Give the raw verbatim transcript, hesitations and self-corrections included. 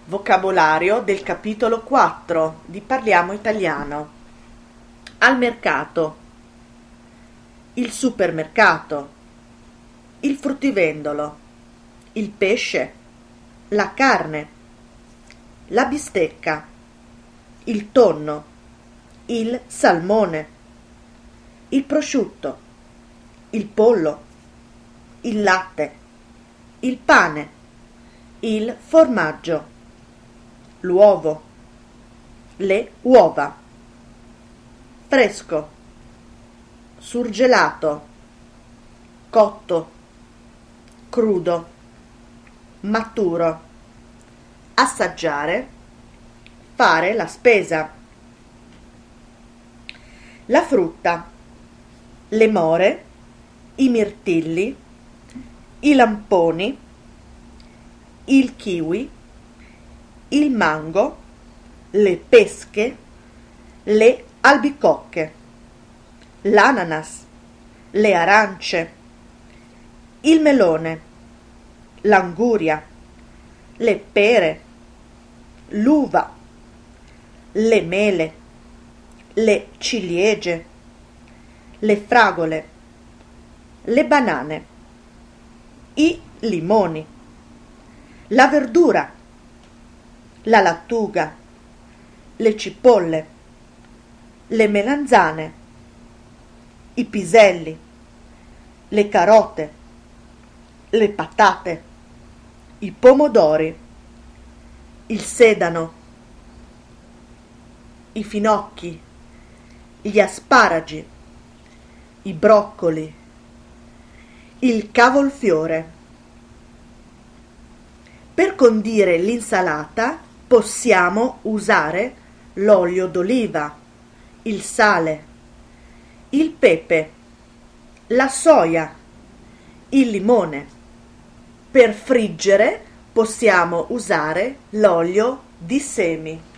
Vocabolario del capitolo quattro di Parliamo Italiano. Al mercato, il supermercato, il fruttivendolo, il pesce, la carne, la bistecca, il tonno, il salmone, il prosciutto, il pollo, il latte, il pane, il formaggio, l'uovo, le uova, fresco, surgelato, cotto, crudo, maturo, assaggiare, fare la spesa. La frutta, le more, i mirtilli, i lamponi, il kiwi, il mango, le pesche, le albicocche, l'ananas, le arance, il melone, l'anguria, le pere, l'uva, le mele, le ciliegie, le fragole, le banane, i limoni, la verdura, la lattuga, le cipolle, le melanzane, i piselli, le carote, le patate, i pomodori, il sedano, i finocchi, gli asparagi, i broccoli, il cavolfiore. Per condire l'insalata possiamo usare l'olio d'oliva, il sale, il pepe, la soia, il limone. Per friggere possiamo usare l'olio di semi.